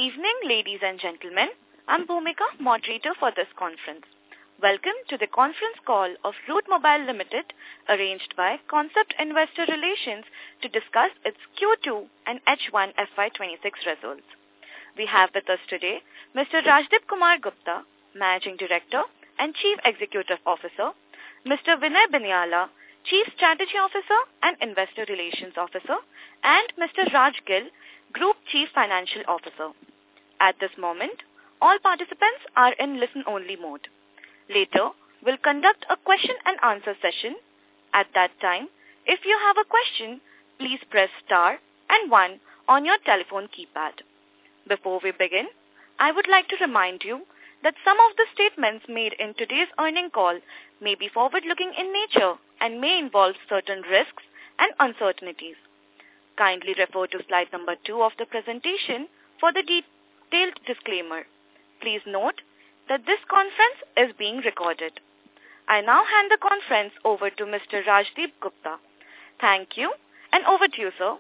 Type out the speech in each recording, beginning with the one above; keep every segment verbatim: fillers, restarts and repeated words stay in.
evening, ladies and gentlemen. I'm Bhumika, moderator for this conference. Welcome to the conference call of Route Mobile Limited, arranged by Concept Investor Relations to discuss its Q two and H one F Y twenty-six results. We have with us today Mister Rajdip Kumar Gupta, Managing Director and Chief Executive Officer, Mister Vinay Binyala, Chief Strategy Officer and Investor Relations Officer, and Mister Raj Gill, Group Chief Financial Officer. At this moment, all participants are in listen-only mode. Later, we'll conduct a question and answer session. At that time, if you have a question, please press star and one on your telephone keypad. Before we begin, I would like to remind you that some of the statements made in today's earnings call may be forward-looking in nature and may involve certain risks and uncertainties. Kindly refer to slide number two of the presentation for the detailed disclaimer. Please note that this conference is being recorded. I now hand the conference over to Mister Rajdip Gupta. Thank you, and over to you, sir.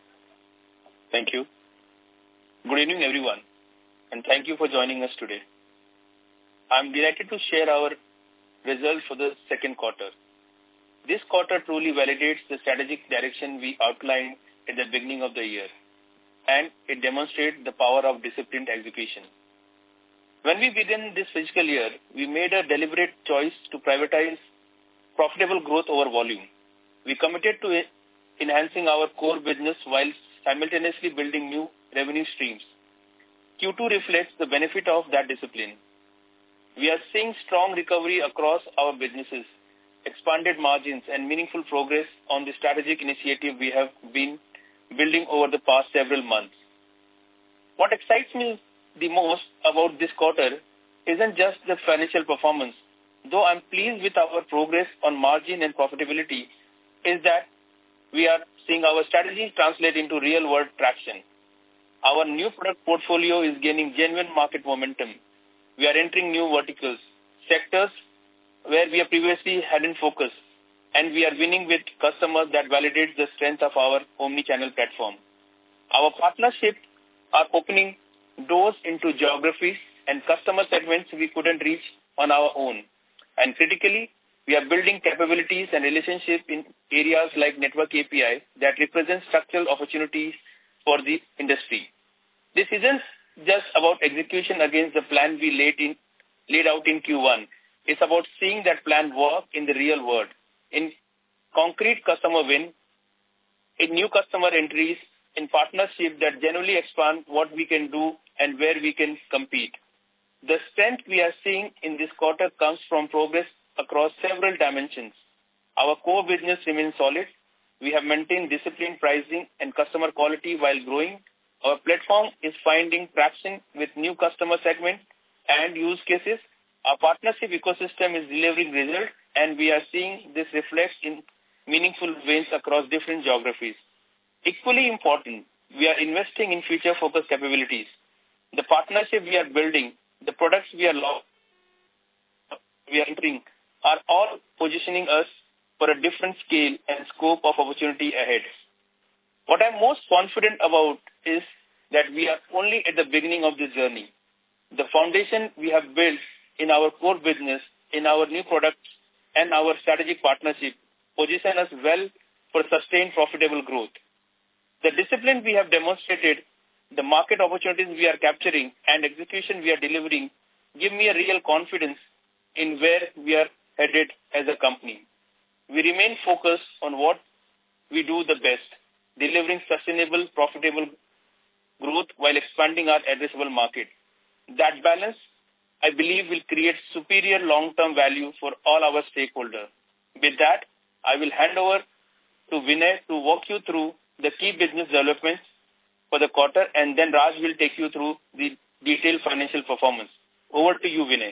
Thank you. Good evening, everyone, and thank you for joining us today. I'm delighted to share our results for the second quarter. This quarter truly validates the strategic direction we outlined at the beginning of the year, and it demonstrates the power of disciplined execution. When we began this fiscal year, we made a deliberate choice to prioritize profitable growth over volume. We committed to enhancing our core business while simultaneously building new revenue streams. Q two reflects the benefit of that discipline. We are seeing strong recovery across our businesses, expanded margins, and meaningful progress on the strategic initiative we have been building over the past several months. What excites me the most about this quarter isn't just the financial performance, though I'm pleased with our progress on margin and profitability, is that we are seeing our strategies translate into real-world traction. Our new product portfolio is gaining genuine market momentum. We are entering new verticals, sectors where we have previously hadn't focused, and we are winning with customers that validate the strength of our omni-channel platform. Our partnerships are opening doors into geographies and customer segments we couldn't reach on our own. And critically, we are building capabilities and relationships in areas like network A P I that represent structural opportunities for the industry. This isn't just about execution against the plan we laid, in, laid out in Q one. It's about seeing that plan work in the real world, in concrete customer win, in new customer entries, in partnerships that genuinely expand what we can do and where we can compete. The strength we are seeing in this quarter comes from progress across several dimensions. Our core business remains solid. We have maintained disciplined pricing and customer quality while growing. Our platform is finding traction with new customer segments and use cases. Our partnership ecosystem is delivering results, and we are seeing this reflect in meaningful wins across different geographies. Equally important, we are investing in future-focused capabilities. The partnership we are building, the products we are we are entering, are all positioning us for a different scale and scope of opportunity ahead. What I'm most confident about is that we are only at the beginning of this journey. The foundation we have built in our core business, in our new products, and our strategic partnership position us well for sustained profitable growth. The discipline we have demonstrated, the market opportunities we are capturing, and execution we are delivering give me a real confidence in where we are headed as a company. We remain focused on what we do the best, delivering sustainable, profitable growth while expanding our addressable market. That balance, I believe, will create superior long-term value for all our stakeholders. With that, I will hand over to Vinay to walk you through the key business developments for the quarter, and then Raj will take you through the detailed financial performance. Over to you, Vinay.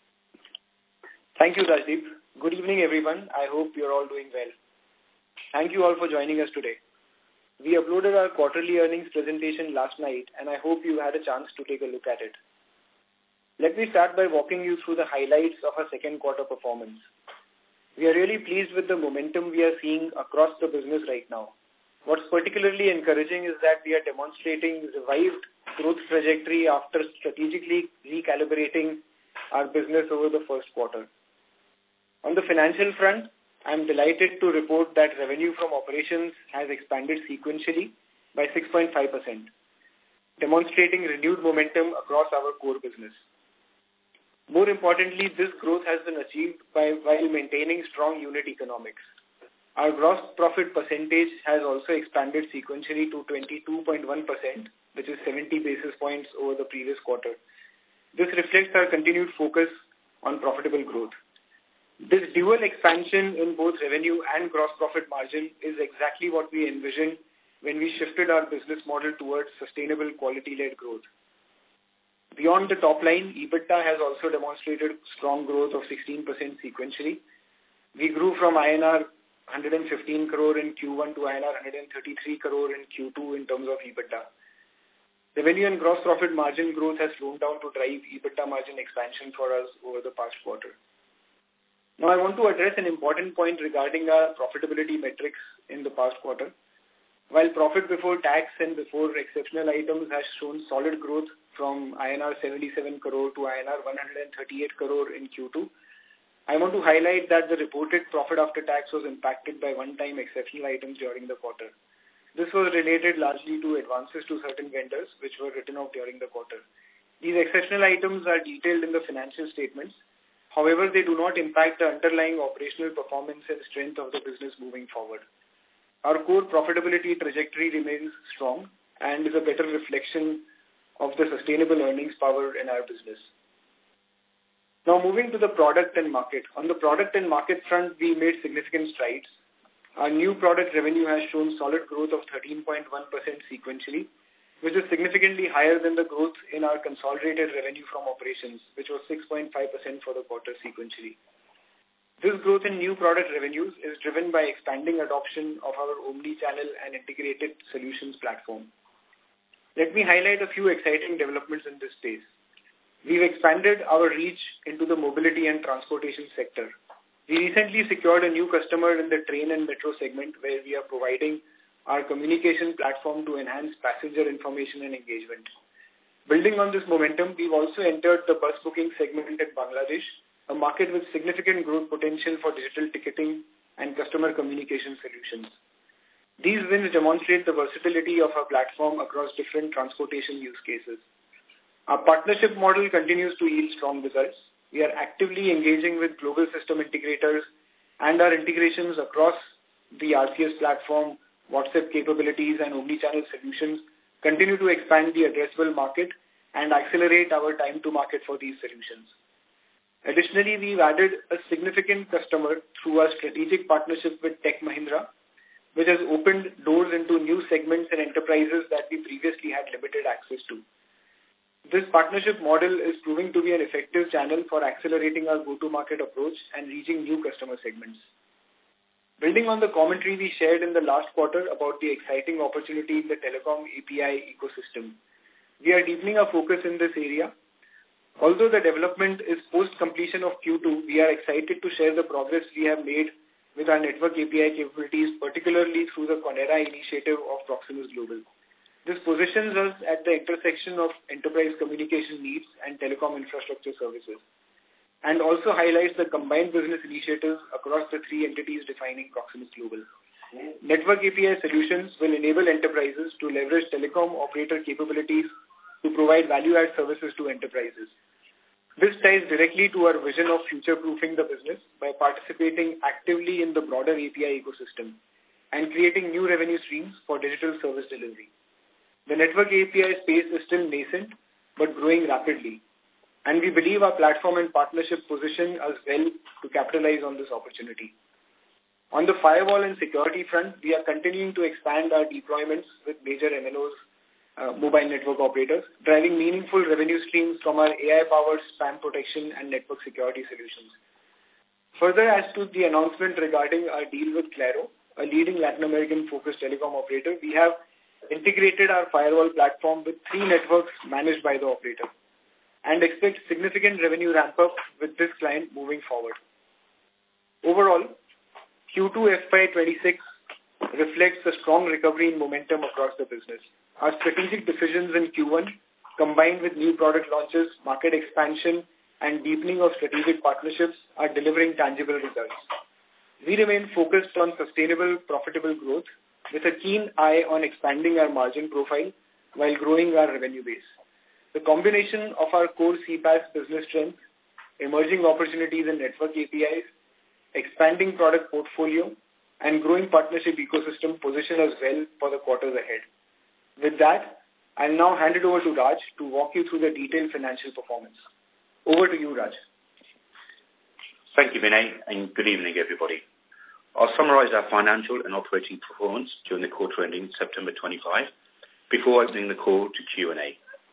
Thank you, Rajdip. Good evening, everyone. I hope you're all doing well. Thank you all for joining us today. We uploaded our quarterly earnings presentation last night, and I hope you had a chance to take a look at it. Let me start by walking you through the highlights of our second quarter performance. We are really pleased with the momentum we are seeing across the business right now. What's particularly encouraging is that we are demonstrating revived growth trajectory after strategically recalibrating our business over the first quarter. On the financial front, I'm delighted to report that revenue from operations has expanded sequentially by six point five percent, demonstrating renewed momentum across our core business. More importantly, this growth has been achieved by while maintaining strong unit economics. Our gross profit percentage has also expanded sequentially to twenty-two point one percent, which is seventy basis points over the previous quarter. This reflects our continued focus on profitable growth. This dual expansion in both revenue and gross profit margin is exactly what we envisioned when we shifted our business model towards sustainable quality-led growth. Beyond the top line, EBITDA has also demonstrated strong growth of sixteen percent sequentially. We grew from I N R one hundred fifteen crore in Q one to I N R one hundred thirty-three crore in Q two in terms of EBITDA. Revenue and gross profit margin growth has slowed down to drive EBITDA margin expansion for us over the past quarter. Now, I want to address an important point regarding our profitability metrics in the past quarter. While profit before tax and before exceptional items has shown solid growth from I N R seventy-seven crore to I N R one hundred thirty-eight crore in Q two, I want to highlight that the reported profit after tax was impacted by one-time exceptional items during the quarter. This was related largely to advances to certain vendors which were written off during the quarter. These exceptional items are detailed in the financial statements. However, they do not impact the underlying operational performance and strength of the business moving forward. Our core profitability trajectory remains strong and is a better reflection of the sustainable earnings power in our business. Now, moving to the product and market. On the product and market front, we made significant strides. Our new product revenue has shown solid growth of thirteen point one percent sequentially, which is significantly higher than the growth in our consolidated revenue from operations, which was six point five percent for the quarter sequentially. This growth in new product revenues is driven by expanding adoption of our omni-channel and integrated solutions platform. Let me highlight a few exciting developments in this space. We've expanded our reach into the mobility and transportation sector. We recently secured a new customer in the train and metro segment where we are providing our communication platform to enhance passenger information and engagement. Building on this momentum, we've also entered the bus booking segment in Bangladesh, a market with significant growth potential for digital ticketing and customer communication solutions. These wins demonstrate the versatility of our platform across different transportation use cases. Our partnership model continues to yield strong results. We are actively engaging with global system integrators, and our integrations across the R C S platform, WhatsApp capabilities, and omnichannel solutions continue to expand the addressable market and accelerate our time to market for these solutions. Additionally, we've added a significant customer through our strategic partnership with Tech Mahindra, which has opened doors into new segments and enterprises that we previously had limited access to. This partnership model is proving to be an effective channel for accelerating our go-to-market approach and reaching new customer segments. Building on the commentary we shared in the last quarter about the exciting opportunity in the telecom A P I ecosystem, we are deepening our focus in this area. Although the development is post-completion of Q two, we are excited to share the progress we have made with our network A P I capabilities, particularly through the Conera initiative of Proximus Global. This positions us at the intersection of enterprise communication needs and telecom infrastructure services, and also highlights the combined business initiatives across the three entities defining Proximus Global. Network A P I solutions will enable enterprises to leverage telecom operator capabilities to provide value-add services to enterprises. This ties directly to our vision of future-proofing the business by participating actively in the broader A P I ecosystem and creating new revenue streams for digital service delivery. The network A P I space is still nascent but growing rapidly, and we believe our platform and partnership position us well to capitalize on this opportunity. On the firewall and security front, we are continuing to expand our deployments with major M N Os, uh, mobile network operators, driving meaningful revenue streams from our A I-powered spam protection and network security solutions. Further, as to the announcement regarding our deal with Claro, a leading Latin American-focused telecom operator, we have integrated our firewall platform with three networks managed by the operator and expect significant revenue ramp-up with this client moving forward. Overall, Q two F Y twenty-six reflects the strong recovery in momentum across the business. Our strategic decisions in Q one, combined with new product launches, market expansion, and deepening of strategic partnerships, are delivering tangible results. We remain focused on sustainable, profitable growth with a keen eye on expanding our margin profile while growing our revenue base. The combination of our core C PaaS business strength, emerging opportunities in network A P Is, expanding product portfolio, and growing partnership ecosystem position us well for the quarters ahead. With that, I'll now hand it over to Raj to walk you through the detailed financial performance. Over to you, Raj. Thank you, Vinay, and good evening, everybody. I'll summarize our financial and operating performance during the quarter ending September twenty-fifth before opening the call to Q and A.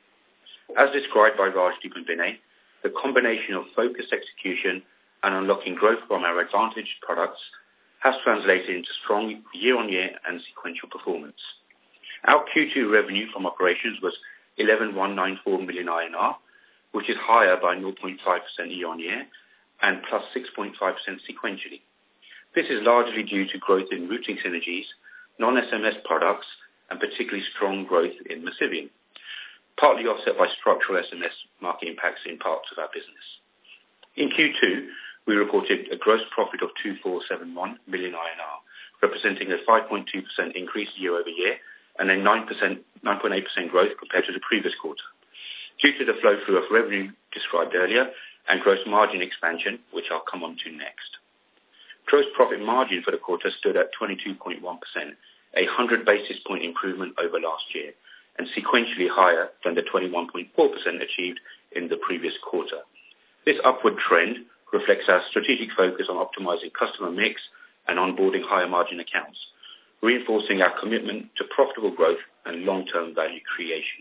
As described by Rajdeep and Vinay, the combination of focused execution and unlocking growth from our advantaged products has translated into strong year-on-year and sequential performance. Our Q two revenue from operations was eleven thousand one hundred ninety-four million I N R, which is higher by zero point five percent year-on-year and plus six point five percent sequentially. This is largely due to growth in routing synergies, non-S M S products, and particularly strong growth in Masivian, partly offset by structural S M S market impacts in parts of our business. In Q two, we reported a gross profit of two thousand four hundred seventy-one million I N R, representing a five point two percent increase year-over-year and a nine point eight percent growth compared to the previous quarter, due to the flow-through of revenue described earlier and gross margin expansion, which I'll come on to next. Gross profit margin for the quarter stood at twenty-two point one percent, a one hundred basis point improvement over last year, and sequentially higher than the twenty-one point four percent achieved in the previous quarter. This upward trend reflects our strategic focus on optimizing customer mix and onboarding higher margin accounts, reinforcing our commitment to profitable growth and long-term value creation.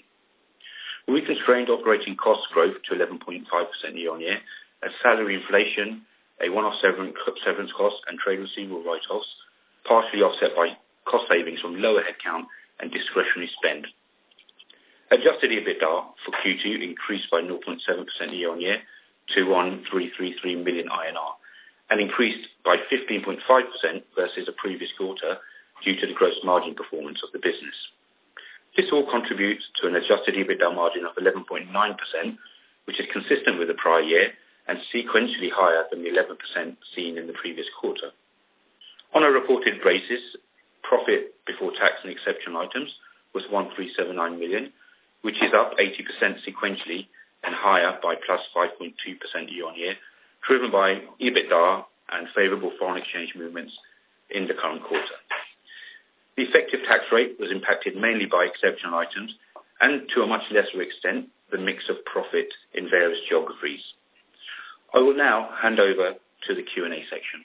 We constrained operating cost growth to eleven point five percent year-on-year as salary inflation, a one-off severance cost, and trade receivable write-offs, partially offset by cost savings from lower headcount and discretionary spend. Adjusted EBITDA for Q two increased by zero point seven percent year-on-year to one thousand three hundred thirty-three million I N R and increased by fifteen point five percent versus the previous quarter due to the gross margin performance of the business. This all contributes to an adjusted EBITDA margin of eleven point nine percent, which is consistent with the prior year and sequentially higher than the eleven percent seen in the previous quarter. On a reported basis, profit before tax and exceptional items was one thousand three hundred seventy-nine million, which is up eighty percent sequentially and higher by plus five point two percent year-on-year, driven by EBITDA and favorable foreign exchange movements in the current quarter. The effective tax rate was impacted mainly by exceptional items and, to a much lesser extent, the mix of profit in various geographies. I will now hand over to the Q and A section.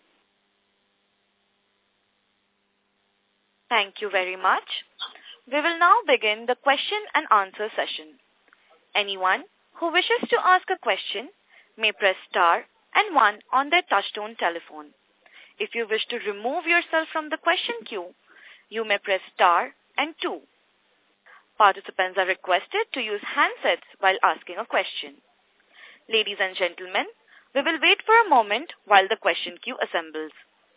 Thank you very much. We will now begin the question and answer session. Anyone who wishes to ask a question may press star and one on their touchtone telephone. If you wish to remove yourself from the question queue, you may press star and two. Participants are requested to use handsets while asking a question. Ladies and gentlemen, we will wait for a moment while the question queue assembles.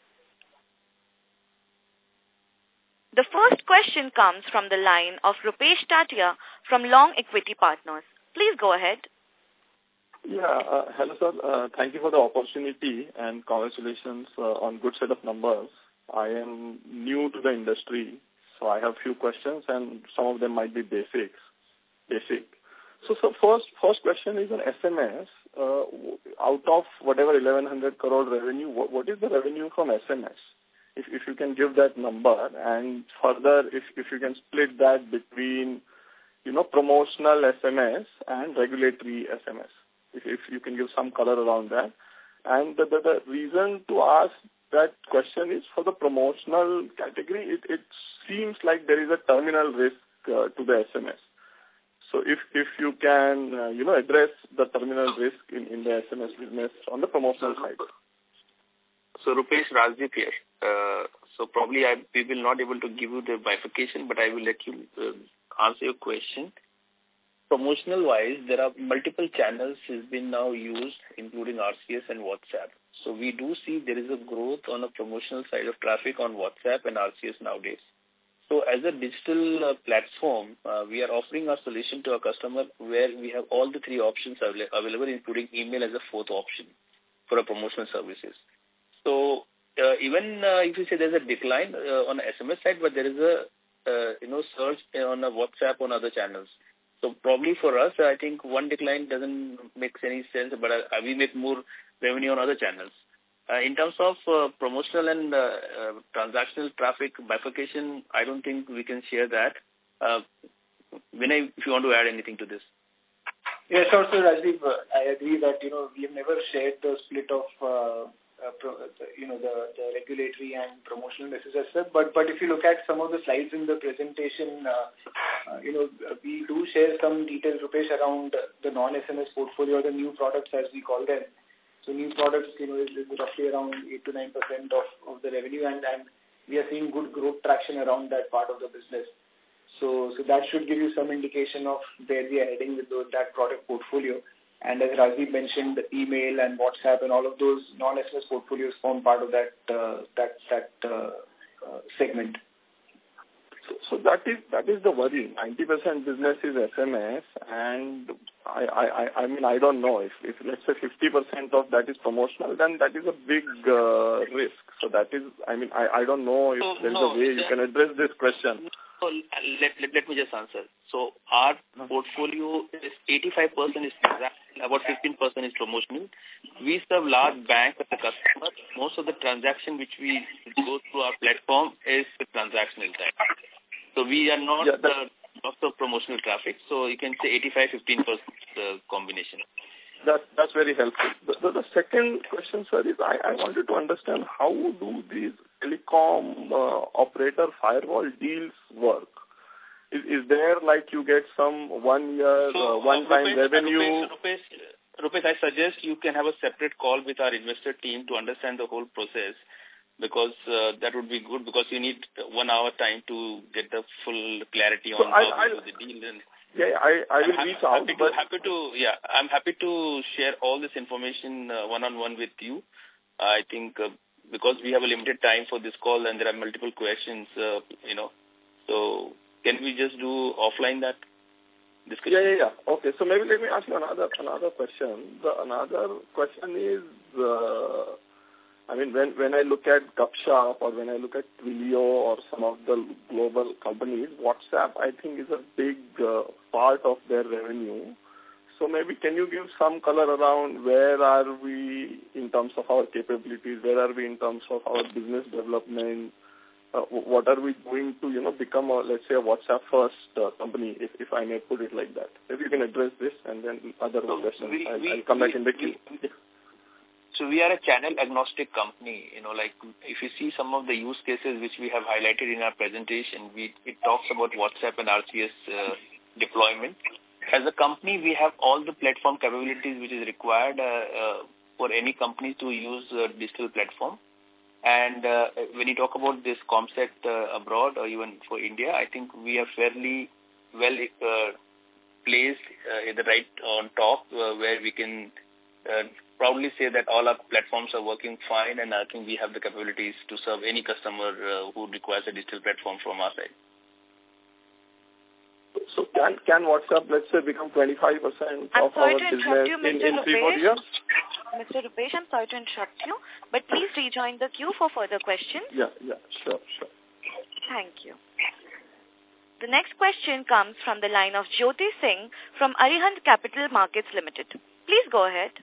The first question comes from the line of Rupesh Tatia from Long Equity Partners. Please go ahead. Yeah, uh, hello sir. Uh, thank you for the opportunity and congratulations uh, on good set of numbers. I am new to the industry, so I have few questions and some of them might be basics. Basic. So, so first, first question is on S M S. Uh, out of whatever eleven hundred crore revenue, what, what is the revenue from S M S? If if you can give that number, and further, if if you can split that between, you know, promotional S M S and regulatory S M S. If if you can give some color around that. And the, the, the reason to ask that question is for the promotional category, it, it seems like there is a terminal risk uh, to the S M S. So if if you can, uh, you know, address the terminal risk in, in the S M S business on the promotional side. So Rupesh, Rajdeep here. Uh, so probably I, we will not able to give you the bifurcation, but I will let you uh, answer your question. Promotional wise, there are multiple channels has been now used, including R C S and WhatsApp. So we do see there is a growth on the promotional side of traffic on WhatsApp and R C S nowadays. So as a digital uh, platform, uh, we are offering our solution to our customer where we have all the three options available, including email as a fourth option for our promotional services. So uh, even uh, if you say there's a decline uh, on the S M S side, but there is a uh, you know surge on a WhatsApp on other channels. So probably for us, I think one decline doesn't make any sense, but uh, we make more revenue on other channels. Uh, in terms of uh, promotional and uh, uh, transactional traffic bifurcation, I don't think we can share that. Uh, Vinay, if you want to add anything to this. Yes, also Rajdeep, uh, I agree that, you know, we have never shared the split of, uh, uh, pro, you know, the, the regulatory and promotional messages, but, but if you look at some of the slides in the presentation, uh, uh, you know, we do share some details, Rupesh, around the non-S M S portfolio or the new products as we call them. So new products, you know, is, is roughly around eight to nine percent of, of the revenue, and, and we are seeing good growth traction around that part of the business. So, so that should give you some indication of where we are heading with those, that product portfolio. And as Rajdeep mentioned, the email and WhatsApp and all of those non-S M S portfolios form part of that uh, that that uh, uh, segment. So, so that is that is the worry. ninety percent business is S M S, and I, I, I mean, I don't know. If, if let's say fifty percent of that is promotional, then that is a big uh, risk. So that is, I mean, I, I don't know if so, there's no, a way you can address this question. So let, let, let me just answer. So our portfolio is eighty-five percent is transactional, about fifteen percent is promotional. We serve large banks as a customer. Most of the transaction which we go through our platform is the transactional type. So we are not yeah, uh, lots of promotional traffic. So you can say eighty-five fifteen percent uh, combination. That, that's very helpful. The, the, the second question, sir, is I, I wanted to understand how do these telecom uh, operator firewall deals work? Is, is there like you get some one year, so, uh, one time uh, Rupesh, revenue? Rupesh, Rupesh, Rupesh, I suggest you can have a separate call with our investor team to understand the whole process, because uh, that would be good, because you need one hour time to get the full clarity so on I, how I, to do the deal. And yeah, I, I will I'm reach happy out. To, but happy to, yeah, I'm happy to share all this information uh, one-on-one with you. I think uh, because we have a limited time for this call and there are multiple questions, uh, you know, so can we just do offline that discussion? Yeah, yeah, yeah. Okay, so maybe let me ask you another another question. The another question is, uh, I mean, when, when I look at Gupshup or when I look at Twilio or some of the global companies, WhatsApp, I think, is a big uh, part of their revenue. So maybe can you give some color around where are we in terms of our capabilities, where are we in terms of our business development, uh, what are we doing to, you know, become, a, let's say, a WhatsApp-first uh, company, if, if I may put it like that. Maybe you can address this and then other so questions. We, I'll, we, I'll come we, back in the queue. So we are a channel agnostic company. You know, like if you see some of the use cases which we have highlighted in our presentation, we it talks about WhatsApp and R C S uh, deployment. As a company, we have all the platform capabilities which is required uh, uh, for any company to use a digital platform. And uh, when you talk about this concept uh, abroad or even for India, I think we are fairly well uh, placed uh, in the right on top uh, where we can uh, proudly say that all our platforms are working fine, and I think we have the capabilities to serve any customer uh, who requires a digital platform from our side. So can can WhatsApp, let's say, become twenty-five percent of our business you, in, in three, four years? Mister Rupesh, I'm sorry to interrupt you, but please rejoin the queue for further questions. Yeah, yeah, sure, sure. Thank you. The next question comes from the line of Jyoti Singh from Arihant Capital Markets Limited. Please go ahead.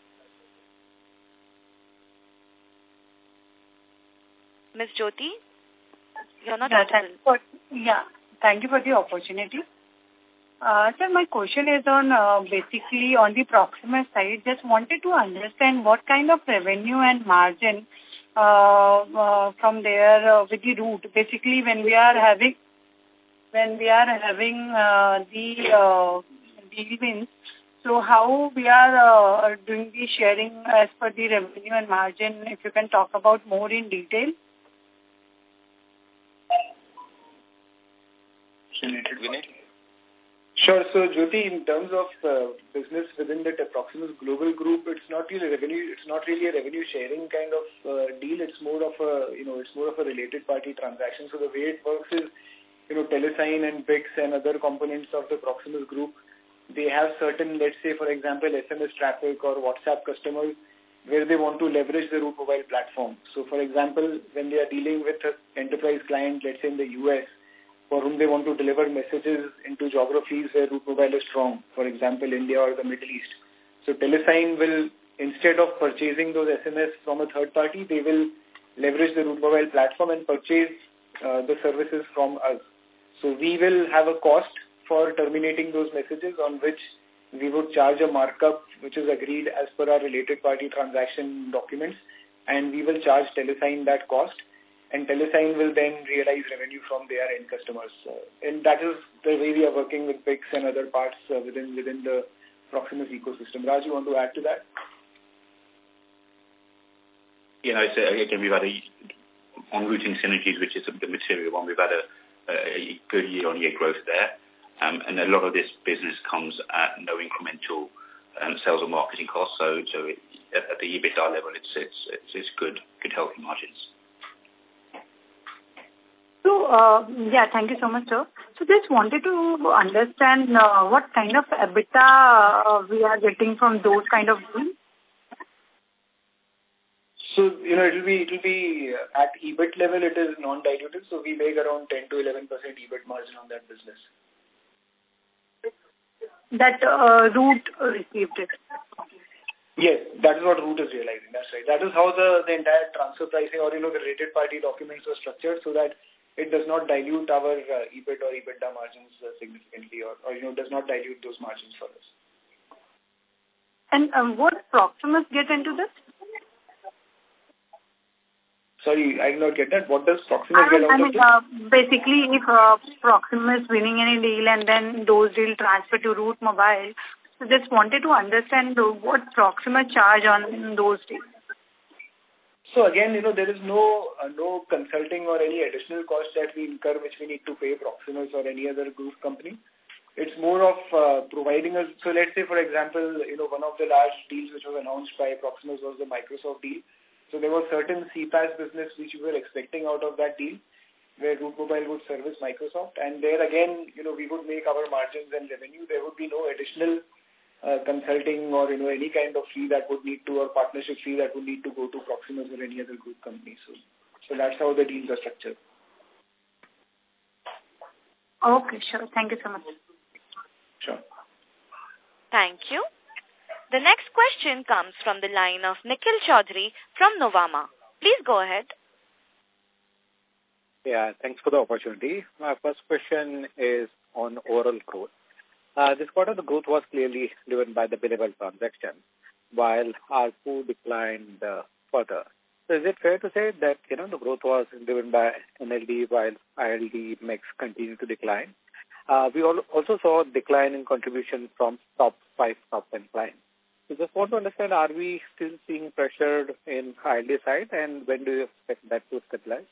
Miz Jyoti, you're not yeah, audible. for, yeah, thank you for the opportunity. Uh, sir, my question is on uh, basically on the Proximus side. Just wanted to understand what kind of revenue and margin uh, uh, from there uh, with the route. Basically, when we are having when we are having uh, the uh, deal wins, so how we are uh, doing the sharing as per the revenue and margin? If you can talk about more in detail. Vinay? Sure. So, Jyoti, in terms of uh, business within the Proximus Global Group, it's not really revenue. It's not really a revenue sharing kind of uh, deal. It's more of a, you know, it's more of a related party transaction. So the way it works is, you know, Telesign and B I C S and other components of the Proximus Group, they have certain, let's say, for example, S M S traffic or WhatsApp customers where they want to leverage the Route Mobile platform. So, for example, when they are dealing with an enterprise client, let's say in the U S, for whom they want to deliver messages into geographies where Route Mobile is strong, for example, India or the Middle East. So Telesign will, instead of purchasing those S M S from a third party, they will leverage the Route Mobile platform and purchase uh, the services from us. So we will have a cost for terminating those messages on which we would charge a markup which is agreed as per our related party transaction documents, and we will charge Telesign that cost. And Telesign will then realize revenue from their end customers. Uh, and that is the way we are working with B I C S and other parts uh, within within the Proximus ecosystem. Raj, you want to add to that? You know, so again, we've had a, on routing synergies, which is the material one, we've had a, a good year-on-year growth there. Um, and a lot of this business comes at no incremental um, sales or marketing costs. So, so it, at the EBITDA level, it's, it's, it's, it's good, good, healthy margins. So, uh, yeah, thank you so much, sir. So just wanted to understand uh, what kind of EBITDA uh, we are getting from those kind of deals. So, you know, it will be, it will be uh, at EBIT level, it is non-dilutive. So we make around ten to eleven percent EBIT margin on that business. That uh, Route received it. Yes, that is what Route is realizing. That's right. That is how the, the entire transfer pricing or, you know, the related party documents were structured so that it does not dilute our uh, EBIT or EBITDA margins uh, significantly or, or, you know, does not dilute those margins for us. And um, what Proximus get into this? Sorry, I did not get that. What does Proximus I mean, get out I mean, of this? uh, basically, if uh, Proximus winning any deal and then those deals transfer to Route Mobile, so just wanted to understand what Proximus charge on those deals. So again, you know, there is no uh, no consulting or any additional cost that we incur which we need to pay Proximus or any other group company. It's more of uh, providing us. So let's say, for example, you know, one of the large deals which was announced by Proximus was the Microsoft deal. So there was certain C PaaS business which we were expecting out of that deal where Route Mobile would service Microsoft. And there again, you know, we would make our margins and revenue. There would be no additional Uh, consulting or, you know, any kind of fee that would need to, or partnership fee that would need to go to Proximus or any other group company. So, so that's how the deals are structured. Okay, sure. Thank you so much. Sure. Thank you. The next question comes from the line of Nikhil Chaudhary from Novama. Please go ahead. Yeah, thanks for the opportunity. My first question is on overall growth. Uh, this quarter, the growth was clearly driven by the billable transaction, while A R P U declined uh, further. So is it fair to say that, you know, the growth was driven by N L D while I L D mix continued to decline? Uh, we also saw a decline in contribution from top five, top ten clients. So just want to understand, are we still seeing pressure in I L D side, and when do you expect that to stabilize?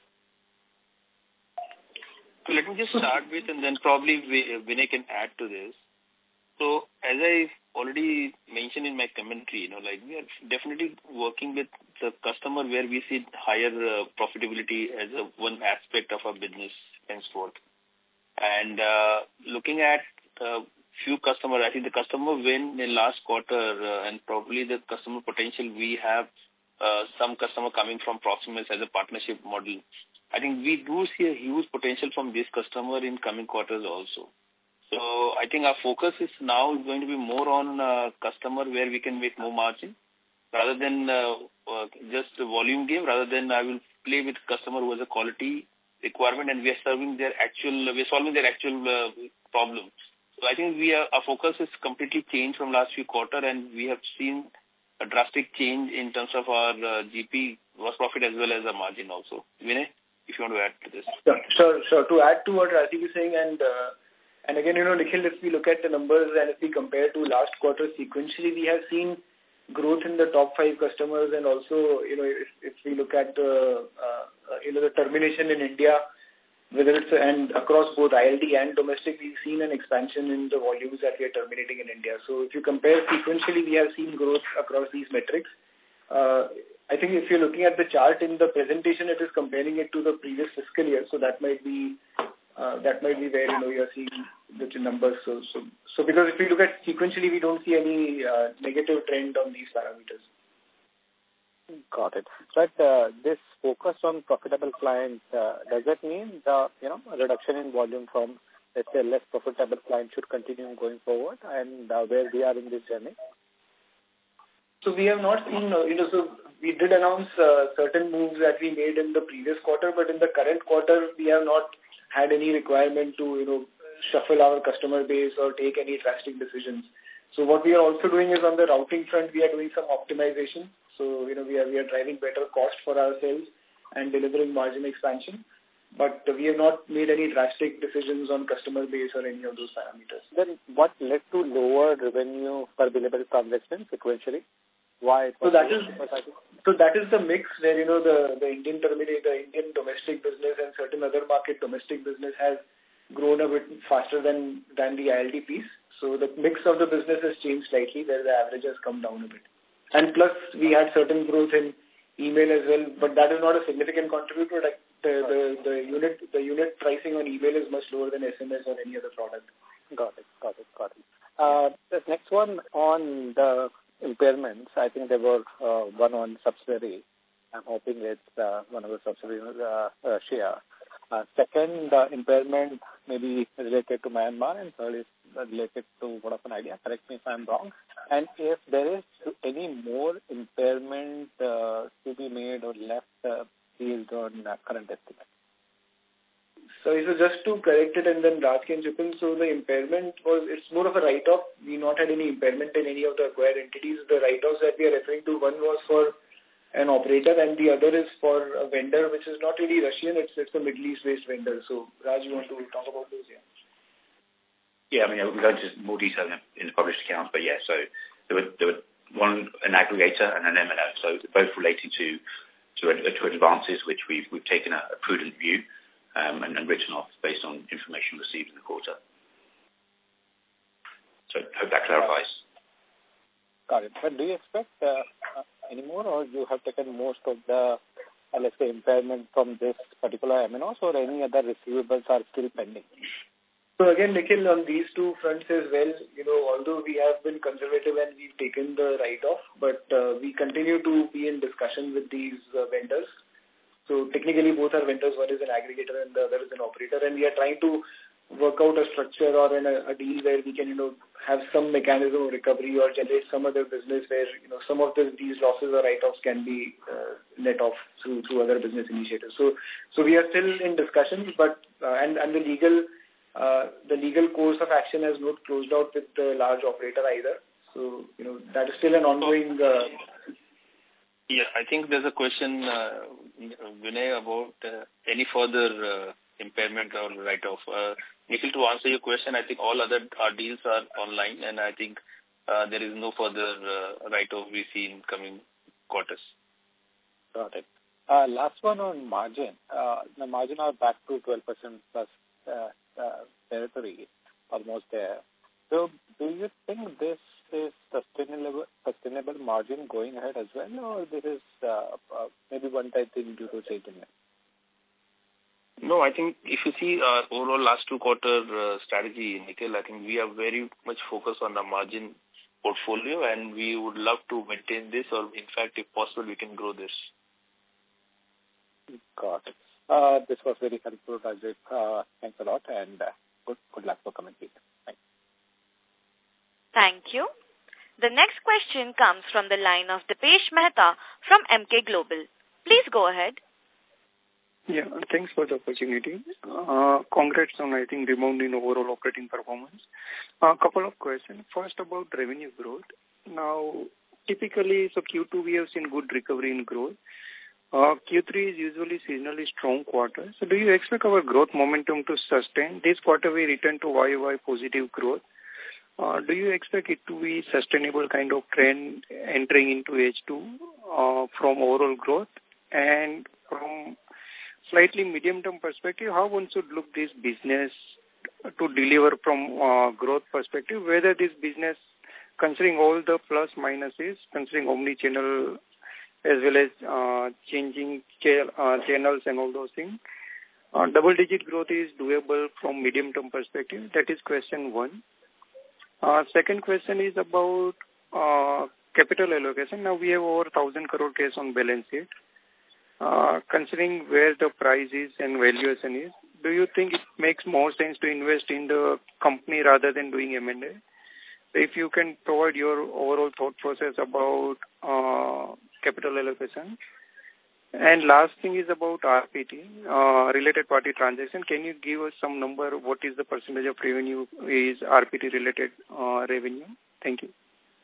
So let me just start with, and then probably Vinay can add to this. So as I already mentioned in my commentary, you know, like we are definitely working with the customer where we see higher uh, profitability as a one aspect of our business henceforth. And uh, looking at uh, few customers, I think the customer win in last quarter uh, and probably the customer potential, we have uh, some customer coming from Proximus as a partnership model. I think we do see a huge potential from this customer in coming quarters also. So I think our focus is now going to be more on uh, customer where we can make more margin rather than uh, uh, just a volume game, rather than I will play with customer who has a quality requirement and we are serving their actual, we are solving their actual uh, problems. So I think we are, our focus is completely changed from last few quarter, and we have seen a drastic change in terms of our uh, G P, gross profit, as well as the margin also. Vinay, if you want to add to this. Sure, sure. sure. To add to what Rathi is saying, and uh, and again, you know, Nikhil, if we look at the numbers and if we compare to last quarter sequentially, we have seen growth in the top five customers, and also, you know, if, if we look at the, uh, uh, you know, the termination in India whether it's, and across both I L D and domestic, we've seen an expansion in the volumes that we are terminating in India. So if you compare sequentially, we have seen growth across these metrics. Uh, I think if you're looking at the chart in the presentation, it is comparing it to the previous fiscal year. So that might be uh, that might be where, you know, you're seeing the numbers. So, so, so because if we look at sequentially, we don't see any uh, negative trend on these parameters. Got it. But uh, this focus on profitable clients, uh, does that mean the, you know, a reduction in volume from, let's say, less profitable clients should continue going forward, and uh, where we are in this journey? So we have not seen, uh, you know, so we did announce uh, certain moves that we made in the previous quarter, but in the current quarter, we have not had any requirement to, you know, shuffle our customer base or take any drastic decisions. So what we are also doing is on the routing front, we are doing some optimization. So, you know, we are, we are driving better cost for ourselves and delivering margin expansion. But we have not made any drastic decisions on customer base or any of those parameters. Then what led to lower revenue per billable transaction sequentially? Why? So that is so that is the mix where, you know, the, the Indian terminate, the Indian domestic business and certain other market domestic business has grown a bit faster than, than the I L D piece. So the mix of the business has changed slightly, where the average has come down a bit. And plus, we had certain growth in email as well, but that is not a significant contributor. Like the, the, the unit the unit pricing on email is much lower than S M S or any other product. Got it, got it, got it. Uh, the next one on the impairments, I think there were uh, one on subsidiary. I'm hoping it's uh, one of the subsidiaries, uh, uh, Shia. Uh, second, uh, impairment may be related to Myanmar, and third is related to Vodafone Idea. Correct me if I'm wrong. And if there is any more impairment uh, to be made or left uh, based on uh, current estimate. So, so just to correct it, and then Raj can chip in. So the impairment was, it's more of a write-off. We not had any impairment in any of the acquired entities. The write-offs that we are referring to, one was for an operator and the other is for a vendor, which is not really Russian. It's, it's a Middle East-based vendor. So Raj, you want to talk about those? Yeah. Yeah, I mean, we'll go into more detail in, in the published accounts, but yeah, so there were, there were one, an aggregator and an M and O, so both relating to to, to advances, which we've, we've taken a, a prudent view um, and, and written off based on information received in the quarter. So I hope that clarifies. Got it. But do you expect uh, uh, any more, or you have taken most of the, uh, let's say, impairment from this particular M and Os, or any other receivables are still pending? So again, Nikhil, on these two fronts as well, you know, although we have been conservative and we've taken the write-off, but uh, we continue to be in discussion with these uh, vendors. So technically both are vendors, one is an aggregator and the other is an operator, and we are trying to work out a structure or in a, a deal where we can, you know, have some mechanism of recovery or generate some other business where, you know, some of the, these losses or write-offs can be uh, net off through, through other business initiatives. So, so we are still in discussions, but, uh, and, and the legal Uh, the legal course of action has not closed out with the large operator either. So, you know, that is still an ongoing... Uh, yeah, I think there's a question, uh, Vinay, about uh, any further uh, impairment or write-off. Uh, Nikhil, to answer your question, I think all other our deals are online, and I think uh, there is no further uh, write-off we see in coming quarters. Got it. Uh, last one on margin. Uh, the margin are back to twelve percent plus uh, Uh, territory, almost there. So, do you think this is sustainable, sustainable margin going ahead as well, or this is uh, uh, maybe one-time thing due to change in it? No, I think if you see our overall last two quarter uh, strategy, Nikhil, I think we are very much focused on the margin portfolio, and we would love to maintain this, or in fact, if possible, we can grow this. Got it. Uh, this was very helpful, Rajiv. Uh, thanks a lot, and uh, good, good luck for coming here. Thanks. Thank you. The next question comes from the line of Dipesh Mehta from M K Global. Please go ahead. Yeah, thanks for the opportunity. Uh, congrats on, I think, rebound in overall operating performance. A uh, couple of questions. First, about revenue growth. Now, typically, so Q two, we have seen good recovery in growth. Uh, Q three is usually seasonally strong quarter. So do you expect our growth momentum to sustain? This quarter we return to Y Y positive growth. Uh, do you expect it to be sustainable kind of trend entering into H two uh, from overall growth? And from slightly medium-term perspective, how one should look this business to deliver from uh, growth perspective, whether this business, considering all the plus minuses, considering omni-channel as well as uh, changing ch- uh, channels and all those things, uh, double-digit growth is doable from medium-term perspective. That is question one. Uh, second question is about uh, capital allocation. Now we have over one thousand crore cash on balance sheet. Uh, considering where the price is and valuation is, do you think it makes more sense to invest in the company rather than doing M and A? If you can provide your overall thought process about uh, capital allocation. And last thing is about R P T, uh, related party transaction. Can you give us some number? What is the percentage of revenue is R P T related uh, revenue? Thank you.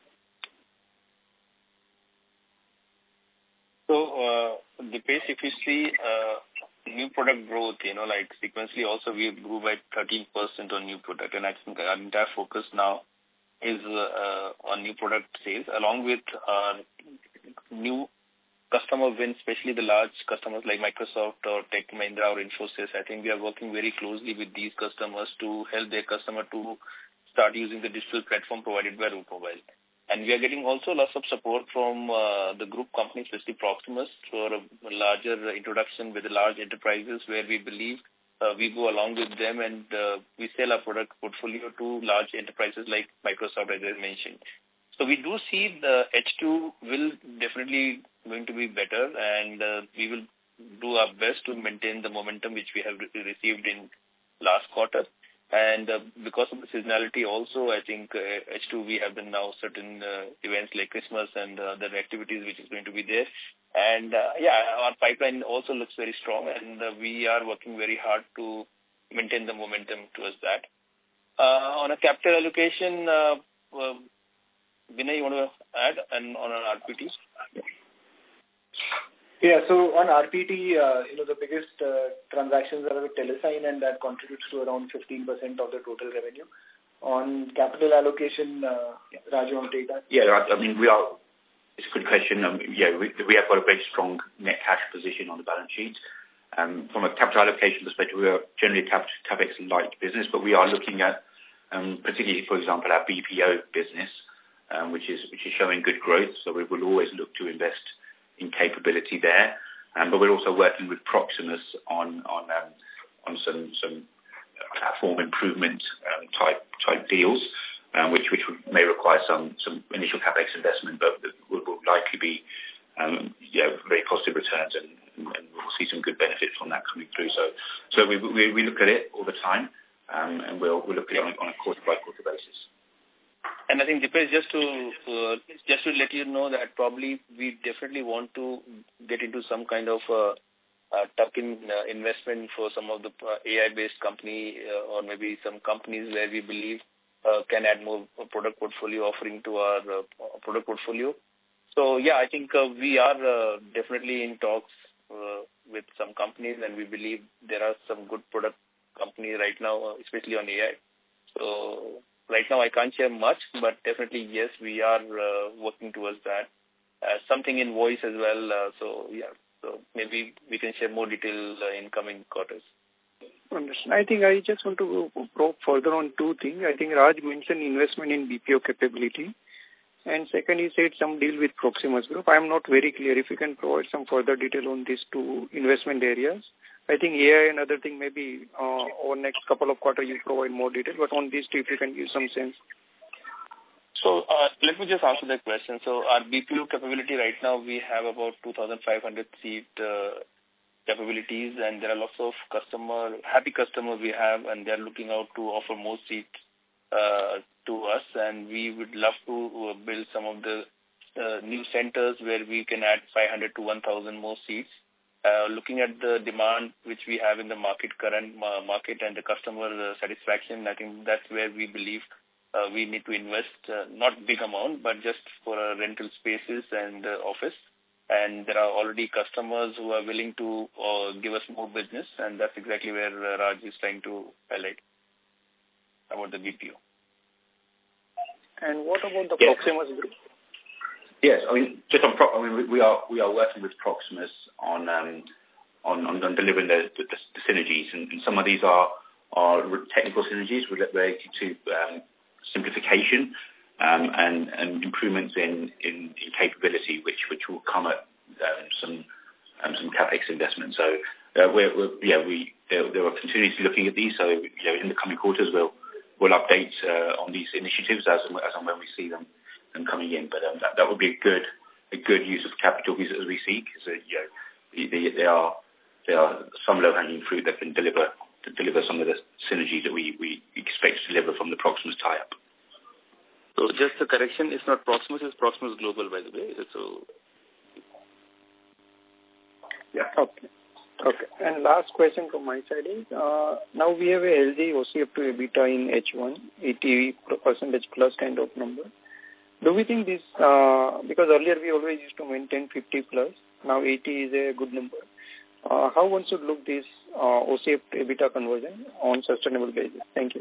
So, uh, Dipesh, if you see uh, new product growth, you know, like sequentially also we grew by thirteen percent on new product, and I think our entire focus now is uh, on new product sales, along with uh, new customer wins, especially the large customers like Microsoft or Tech Mahindra or Infosys. I think we are working very closely with these customers to help their customer to start using the digital platform provided by Route Mobile. And we are getting also lots of support from uh, the group companies, especially Proximus, for a larger introduction with the large enterprises where we believe uh, we go along with them and uh, we sell our product portfolio to large enterprises like Microsoft, as I mentioned. So we do see the H two will definitely going to be better, and uh, we will do our best to maintain the momentum which we have re- received in last quarter. And uh, because of the seasonality also, I think uh, H two we have done now certain uh, events like Christmas and uh, other activities which is going to be there. And uh, yeah, our pipeline also looks very strong, and uh, we are working very hard to maintain the momentum towards that. Uh, on a capital allocation, uh, uh, Vinay, you want to add and on an R P T? Yeah, so on R P T, uh, you know, the biggest uh, transactions are with Telesign, and that contributes to around fifteen percent of the total revenue. On capital allocation, uh, Raj, you want to take that? Yeah, I mean, we are, it's a good question. Um, yeah, we, we have got a very strong net cash position on the balance sheet. Um, from a capital allocation perspective, we are generally a CapEx-light business, but we are looking at, um, particularly, for example, our B P O business, Um, which is which is showing good growth. So we will always look to invest in capability there. Um, but we're also working with Proximus on on um, on some some platform improvement um, type type deals, um, which which may require some some initial capex investment, but will, will likely be um, yeah very positive returns, and, and we'll see some good benefit from that coming through. So so we we, we look at it all the time, um, and we'll we'll look at it on, on a quarter by quarter basis. And I think, Dipesh, just to uh, just to let you know that probably we definitely want to get into some kind of uh, uh, tuck-in uh, investment for some of the uh, A I-based company uh, or maybe some companies where we believe uh, can add more product portfolio offering to our uh, product portfolio. So, yeah, I think uh, we are uh, definitely in talks uh, with some companies, and we believe there are some good product companies right now, uh, especially on A I. So, right now, I can't share much, but definitely, yes, we are uh, working towards that. Uh, something in voice as well. Uh, so, yeah, so maybe we can share more details uh, in coming quarters. Understand. I think I just want to probe further on two things. I think Raj mentioned investment in B P O capability. And second, he said some deal with Proximus Group. I am not very clear. If you can provide some further detail on these two investment areas. I think A I and other thing maybe uh, over next couple of quarters you provide more detail, but on these two, if you can give some sense. So uh, let me just answer that question. So our B P O capability right now, we have about two thousand five hundred seat uh, capabilities, and there are lots of customer, happy customers we have, and they're looking out to offer more seats uh, to us, and we would love to uh, build some of the uh, new centers where we can add five hundred to one thousand more seats. Uh, looking at the demand which we have in the market, current uh, market and the customer uh, satisfaction, I think that's where we believe uh, we need to invest, uh, not big amount, but just for uh, rental spaces and uh, office. And there are already customers who are willing to uh, give us more business, and that's exactly where uh, Raj is trying to highlight about the B P O. And what about the yes. Proximus Group? Yes, I mean, just on, I mean, we are we are working with Proximus on um, on, on, on delivering the, the, the synergies. And, and some of these are, are technical synergies related to um, simplification um, and, and improvements in, in, in capability, which, which will come at um, some um, some CapEx investment. So uh, we're, we're yeah we they're, they're continuously looking at these. So you know, in the coming quarters we'll we'll update uh, on these initiatives as and, as and when we see them them coming in. But um, that that would be a good a good use of capital as we see, because uh, you know they, they are there are some low hanging fruit that can deliver to deliver some of the synergies that we, we expect to deliver from the Proximus tie-up. So just a correction, it's not Proximus, it's Proximus Global, by the way. So yeah. Okay. Okay. And last question from my side is, uh, now we have a healthy O C F to EBITDA in H one, eighty percentage plus kind of number. Do we think this, uh, because earlier we always used to maintain fifty plus, now eighty is a good number. Uh, how one should look this uh, O C F to EBITDA conversion on sustainable basis? Thank you.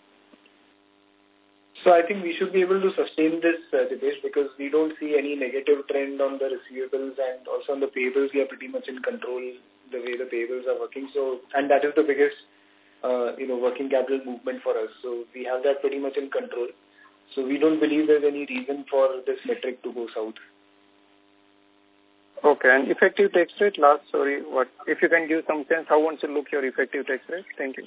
So I think we should be able to sustain this, uh, Dipesh, because we don't see any negative trend on the receivables, and also on the payables we are pretty much in control the way the payables are working. So, and that is the biggest, uh, you know, working capital movement for us. So we have that pretty much in control. So we don't believe there's any reason for this metric to go south. Okay, and effective tax rate, last, sorry, what, if you can give some sense, how one should look your effective tax rate? Thank you.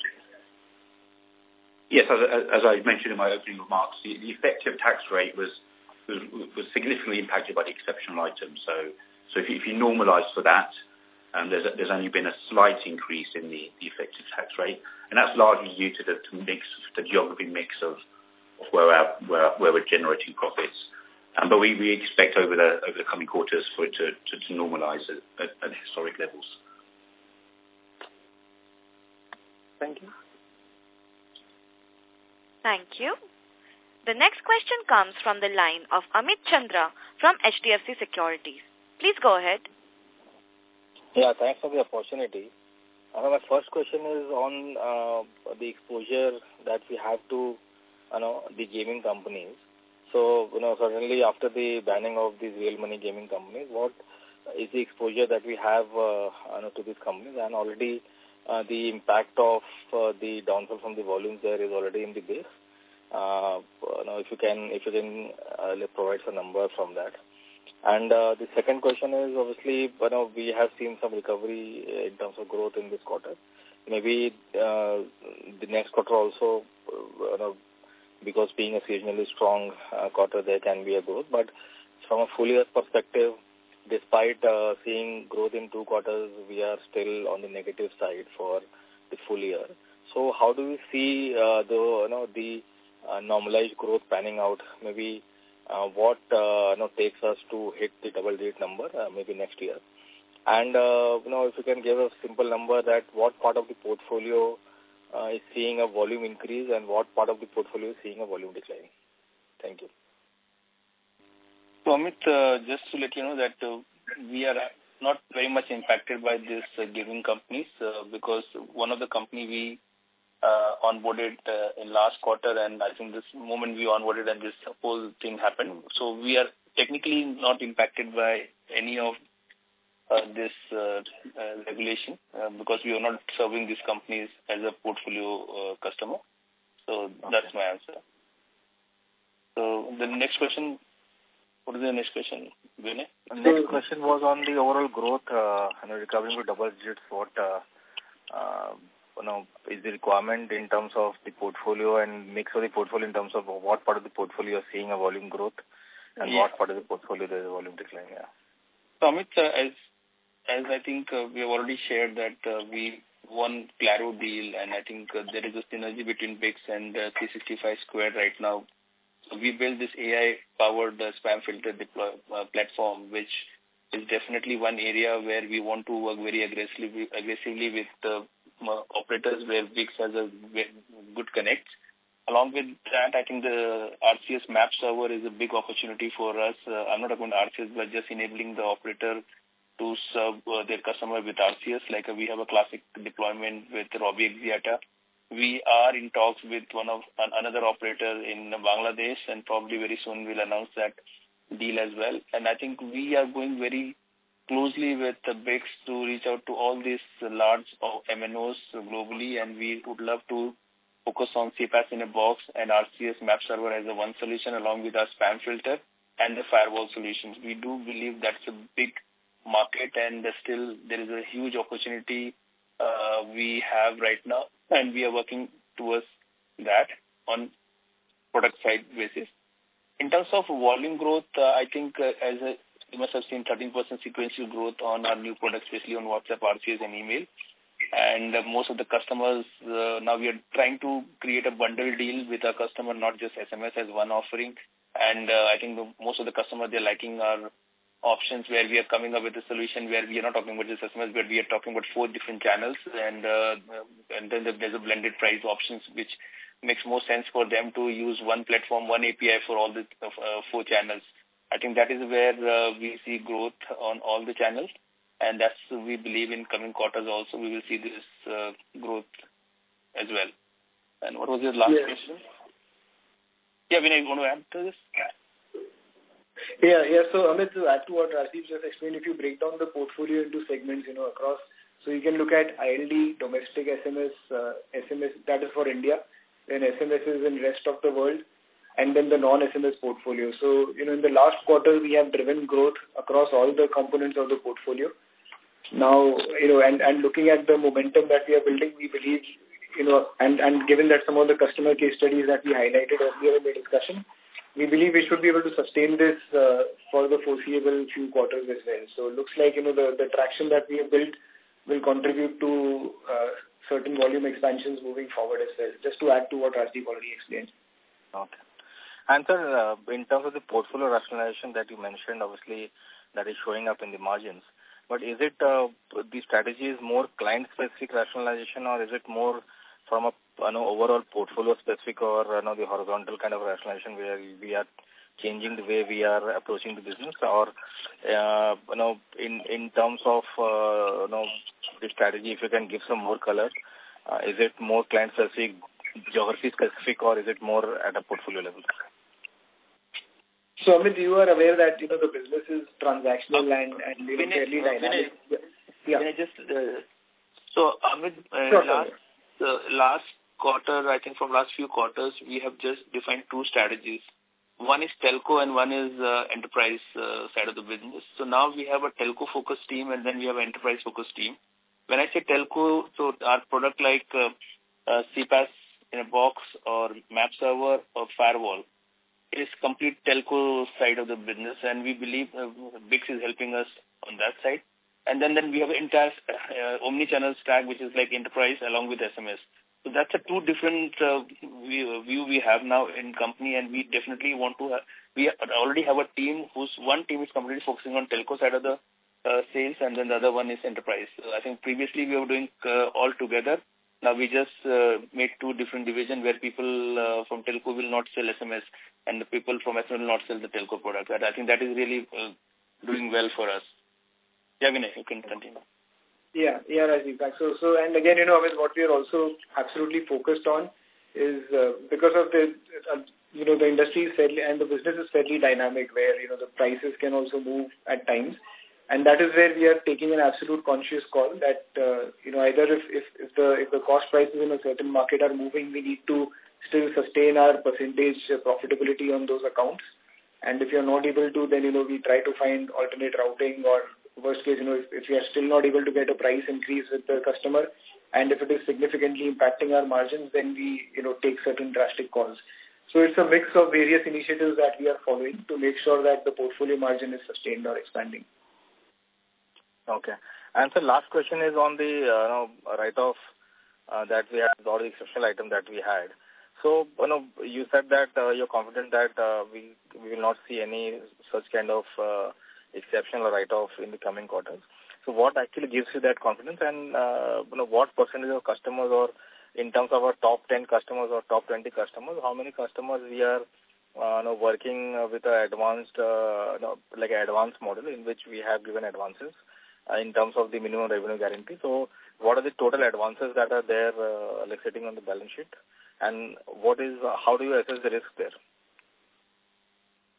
Yes, as, as I mentioned in my opening remarks, the, the effective tax rate was, was was significantly impacted by the exceptional items. So, so if you, if you normalise for that, um, there's there's only been a slight increase in the, the effective tax rate, and that's largely due to the to mix, the geography mix of, of where our, where where we're generating profits. Um, but we, we expect over the over the coming quarters for it to to, to normalise at, at, at historic levels. Thank you. Thank you. The next question comes from the line of Amit Chandra from H D F C Securities. Please go ahead. Yeah, thanks for the opportunity. Uh, my first question is on uh, the exposure that we have to, you know, the gaming companies. So, you know, suddenly after the banning of these real money gaming companies, what is the exposure that we have uh, you know, to these companies? And already uh, the impact of uh, the downfall from the volumes there is already in the base. Uh, you know, if you can, if you can uh, provide some number from that. And uh, the second question is, obviously, you know, we have seen some recovery in terms of growth in this quarter. Maybe uh, the next quarter also, you know, because being a seasonally strong uh, quarter, there can be a growth. But from a full year perspective, despite uh, seeing growth in two quarters, we are still on the negative side for the full year. So how do we see uh, the, you know, the uh, normalized growth panning out? Maybe uh, what uh, you know, takes us to hit the double-digit number, uh, maybe next year? And, uh, you know, if you can give a simple number that what part of the portfolio Uh, is seeing a volume increase and what part of the portfolio is seeing a volume decline? Thank you. So, Amit, uh, just to let you know that uh, we are not very much impacted by this uh, gaming companies uh, because one of the company we uh, onboarded uh, in last quarter, and I think this moment we onboarded and this whole thing happened. So we are technically not impacted by any of Uh, this uh, uh, regulation uh, because we are not serving these companies as a portfolio uh, customer. So okay. That's my answer. So the next question, what is the next question, Vinay? The next question was on the overall growth, uh, you know, recovering to double digits. What uh, uh, you know, is the requirement in terms of the portfolio and mix of the portfolio in terms of what part of the portfolio is seeing a volume growth and yeah. what part of the portfolio there is a volume decline? Yeah. So Amit, uh, as As I think uh, we have already shared that uh, we won Claro deal, and I think uh, there is a synergy between B I X and uh, three sixty-five Squared right now. So we built this A I-powered uh, spam filter deploy, uh, platform, which is definitely one area where we want to work very aggressively, aggressively with uh, operators where B I X has a good connect. Along with that, I think the R C S map server is a big opportunity for us. Uh, I'm not about R C S, but just enabling the operator to serve uh, their customer with R C S, like uh, we have a classic deployment with Robi Axiata. We are in talks with one of uh, another operator in Bangladesh, and probably very soon we'll announce that deal as well. And I think we are going very closely with the B I C S to reach out to all these large M N Os globally, and we would love to focus on C PaaS in a box and R C S Map Server as a one solution along with our spam filter and the firewall solutions. We do believe that's a big market, and still there is a huge opportunity uh, we have right now, and we are working towards that on product side basis. In terms of volume growth, uh, I think uh, as a, you must have seen thirteen percent sequential growth on our new products, especially on WhatsApp, R C S, and email. And uh, most of the customers, uh, now we are trying to create a bundle deal with our customer, not just S M S as one offering. And uh, I think the, most of the customers, they're liking our options where we are coming up with a solution where we are not talking about just S M S, but we are talking about four different channels. And, uh, and then there's a blended price options, which makes more sense for them to use one platform, one A P I for all the uh, four channels. I think that is where uh, we see growth on all the channels. And that's, we believe, in coming quarters also, we will see this uh, growth as well. And what was your last yes. question? Yeah, Vinay, you want to add to this? Yeah, yeah. So, Amit, to add to what Rajiv just explained, if you break down the portfolio into segments, you know, across, so you can look at I L D, domestic S M S, uh, S M S, that is for India, then S M S is in rest of the world, and then the non-S M S portfolio. So, you know, in the last quarter, we have driven growth across all the components of the portfolio. Now, you know, and, and looking at the momentum that we are building, we believe, you know, and, and given that some of the customer case studies that we highlighted earlier in the discussion, we believe we should be able to sustain this uh, for the foreseeable few quarters as well. So it looks like, you know, the, the traction that we have built will contribute to uh, certain volume expansions moving forward as well, just to add to what Rajdeep already explained. Okay. And sir, uh, in terms of the portfolio rationalization that you mentioned, obviously that is showing up in the margins. But is it, uh, the strategy is more client-specific rationalization, or is it more from a you know, overall portfolio-specific or you know, the horizontal kind of rationalization where we are changing the way we are approaching the business? Or, uh, you know, in, in terms of, uh, you know, the strategy, if you can give some more color, uh, is it more client-specific, geography-specific, or is it more at a portfolio level? So, Amit, you are aware that, you know, the business is transactional and, and you know, fairly dynamic. Vinay, yeah. Vinay, just, uh, so, Amit, uh, sure, last, uh, last quarter, I think from last few quarters, we have just defined two strategies. One is telco and one is uh, enterprise uh, side of the business. So now we have a telco-focused team and then we have an enterprise-focused team. When I say telco, so our product like uh, uh, C PaaS in a box or map server or firewall, it is complete telco side of the business, and we believe uh, B I C S is helping us on that side. And then, then we have an entire uh, omni-channel stack, which is like enterprise along with S M S. So that's a two different uh, view, view we have now in company, and we definitely want to have, we already have a team whose one team is completely focusing on telco side of the uh, sales, and then the other one is enterprise. So I think previously we were doing uh, all together. Now we just uh, made two different divisions where people uh, from telco will not sell S M S and the people from S M S will not sell the telco product. And I think that is really uh, doing well for us. Yeah, Vinay, you can continue. Yeah, yeah, Rajiv. So, so, and again, you know, what we are also absolutely focused on is uh, because of the, uh, you know, the industry is fairly, and the business is fairly dynamic where, you know, the prices can also move at times. And that is where we are taking an absolute conscious call that, uh, you know, either if, if, if the if the cost prices in a certain market are moving, we need to still sustain our percentage profitability on those accounts. And if you're not able to, then, you know, we try to find alternate routing, or worst case, you know, if, if we are still not able to get a price increase with the customer, and if it is significantly impacting our margins, then we, you know, take certain drastic calls. So it's a mix of various initiatives that we are following to make sure that the portfolio margin is sustained or expanding. Okay. And so last question is on the uh, you know, write-off uh, that we had, or the exceptional item that we had. So, you know, you said that uh, you're confident that uh, we we will not see any such kind of uh, exceptional write-off in the coming quarters. So what actually gives you that confidence, and uh, you know, what percentage of customers, or in terms of our top ten customers or top twenty customers, how many customers we are uh, you know, working with an advanced, uh, you know, like an advanced model in which we have given advances uh, in terms of the minimum revenue guarantee. So what are the total advances that are there uh, like sitting on the balance sheet? And what is, uh, how do you assess the risk there?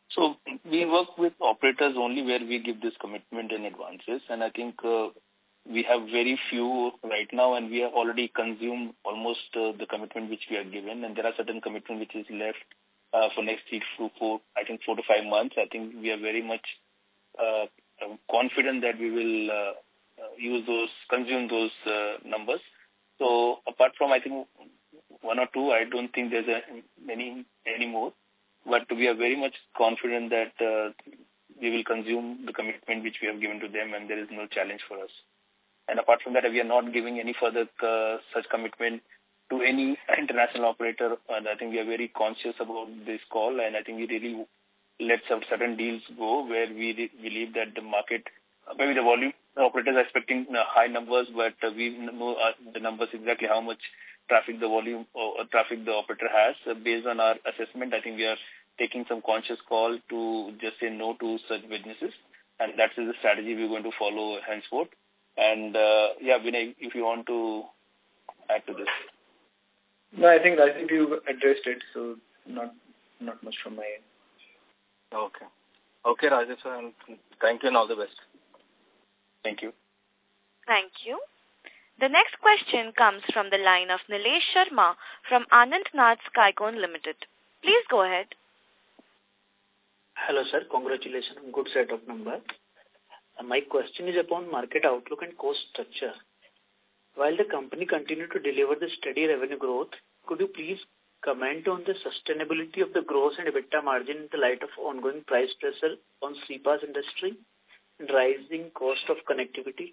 So we work with operators only where we give this commitment in advances, and I think uh, we have very few right now, and we have already consumed almost uh, the commitment which we are given, and there are certain commitment which is left uh, for next three to four, I think four to five months. I think we are very much uh, confident that we will uh, use those, consume those uh, numbers. So apart from, I think, one or two, I don't think there's a, many any more. But we are very much confident that uh, we will consume the commitment which we have given to them, and there is no challenge for us. And apart from that, we are not giving any further uh, such commitment to any international operator. And I think we are very conscious about this call, and I think we really let some certain deals go where we re- believe that the market, maybe the volume, the operators are expecting uh, high numbers, but uh, we know uh, the numbers exactly how much traffic the volume or traffic the operator has. Uh, based on our assessment, I think we are taking some conscious call to just say no to such businesses, and that is the strategy we're going to follow henceforth. And uh, yeah, Vinay, if you want to add to this. No, I think I think you addressed it, so not not much from my end. Okay. Okay, Rajesh, and thank you and all the best. Thank you. Thank you. The next question comes from the line of Nilesh Sharma from Anand Nath Skycon Limited. Please go ahead. Hello, sir. Congratulations on good set of numbers. Uh, my question is upon market outlook and cost structure. While the company continued to deliver the steady revenue growth, could you please comment on the sustainability of the gross and EBITDA margin in the light of ongoing price pressure on C PaaS industry and rising cost of connectivity?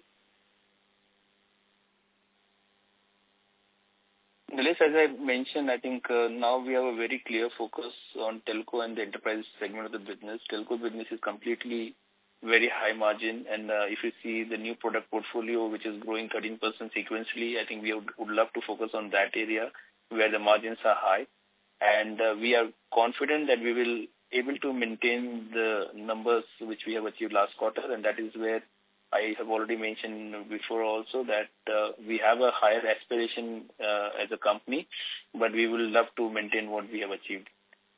Nilesh, as I mentioned, I think uh, now we have a very clear focus on telco and the enterprise segment of the business. Telco business is completely very high margin, and uh, if you see the new product portfolio, which is growing thirteen percent sequentially, I think we would, would love to focus on that area where the margins are high. And uh, we are confident that we will able to maintain the numbers which we have achieved last quarter, and that is where I have already mentioned before also that uh, we have a higher aspiration uh, as a company, but we will love to maintain what we have achieved.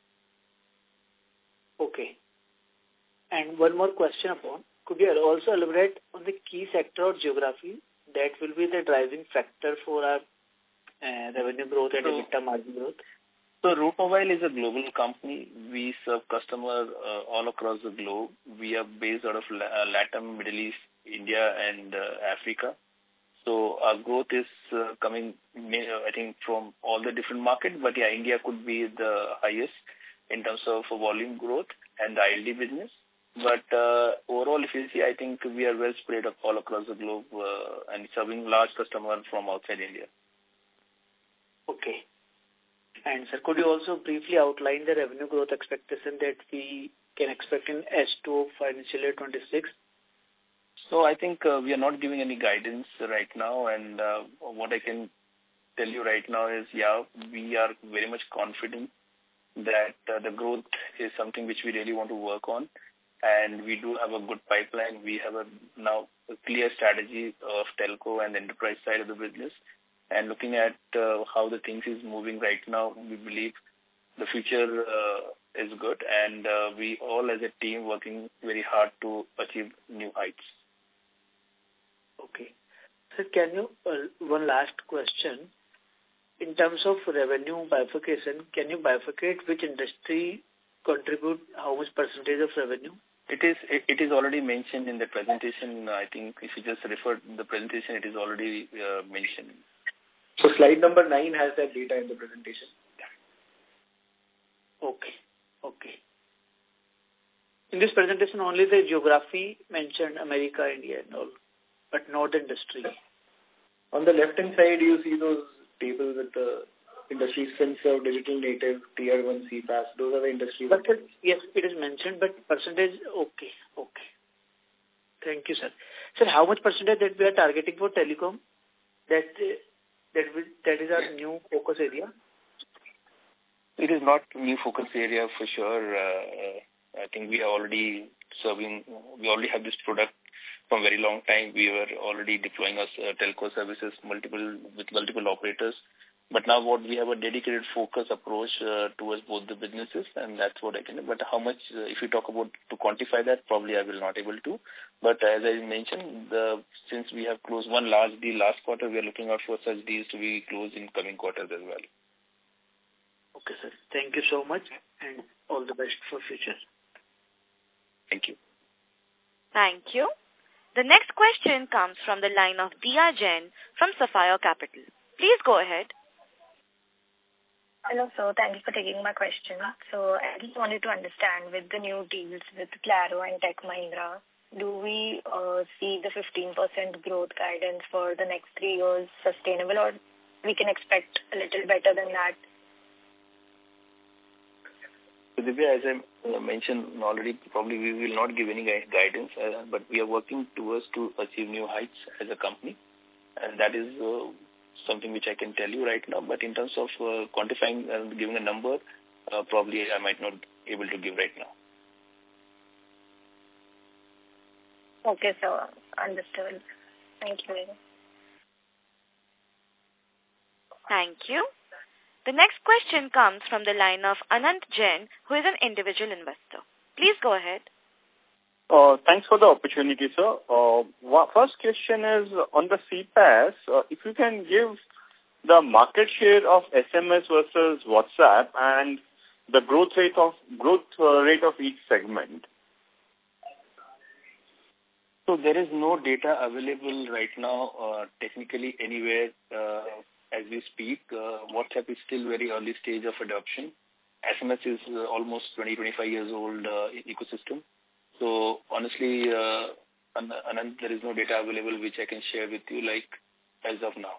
Okay. And one more question upon, could you also elaborate on the key sector or geography that will be the driving factor for our uh, revenue growth and so, EBITDA margin growth? So Route Mobile is a global company. We serve customers uh, all across the globe. We are based out of uh, Latin, Middle East, India, and uh, Africa. So our growth is uh, coming, I think, from all the different markets. But yeah, India could be the highest in terms of volume growth and the I L D business. But uh, overall, if you see, I think we are well spread all across the globe uh, and serving large customers from outside India. Okay. And sir, could you also briefly outline the revenue growth expectation that we can expect in H two of financial year twenty-six? So I think uh, we are not giving any guidance right now, and uh, what I can tell you right now is, yeah, we are very much confident that uh, the growth is something which we really want to work on, and we do have a good pipeline. We have a now a clear strategy of telco and enterprise side of the business, and looking at uh, how the things is moving right now, we believe the future uh, is good, and uh, we all as a team working very hard to achieve new heights. Okay. Sir, can you, uh, one last question. In terms of revenue bifurcation, can you bifurcate which industry contribute how much percentage of revenue? It is it, it is already mentioned in the presentation. I think if you just refer to the presentation, it is already uh, mentioned. So slide number nine has that data in the presentation. Okay. Okay. In this presentation, only the geography mentioned, America, India and all, but not the industry. On the left-hand side, you see those tables with the industries: FinServ, Digital Native, Tier one C PaaS. Those are the industries. But sir, yes, it is mentioned, but percentage, okay, okay. Thank you, sir. Sir, how much percentage that we are targeting for telecom? That uh, that will, that is our new focus area? It is not new focus area for sure. Uh, I think we are already serving, we already have this product from very long time. We were already deploying our uh, telco services multiple with multiple operators. But now what we have a dedicated focus approach uh, towards both the businesses, and that's what I can do. But how much, uh, if you talk about to quantify that, probably I will not able to. But as I mentioned, the, since we have closed one large deal last quarter, we are looking out for such deals to be closed in coming quarters as well. Okay, sir. Thank you so much, and all the best for future. Thank you. Thank you. The next question comes from the line of Diya Jain from Sapphire Capital. Please go ahead. Hello, sir. Thank you for taking my question. So I just wanted to understand, with the new deals with Claro and Tech Mahindra, do we uh, see the fifteen percent growth guidance for the next three years sustainable, or we can expect a little better than that? So, Divya, as I mentioned already, probably we will not give any guidance, uh, but we are working towards to achieve new heights as a company, and that is uh, something which I can tell you right now. But in terms of uh, quantifying and giving a number, uh, probably I might not be able to give right now. Okay, sir. Understood. Thank you. Thank you. The next question comes from the line of Anant Jain, who is an individual investor. Please go ahead. Uh, thanks for the opportunity, sir. Uh, first question is on the C PaaS. Uh, if you can give the market share of S M S versus WhatsApp and the growth rate of growth uh, rate of each segment. So there is no data available right now, uh, technically anywhere uh, as we speak. Uh, WhatsApp is still very early stage of adoption. S M S is uh, almost twenty, twenty-five years old uh, ecosystem. So honestly, uh, Anand, there is no data available which I can share with you like as of now.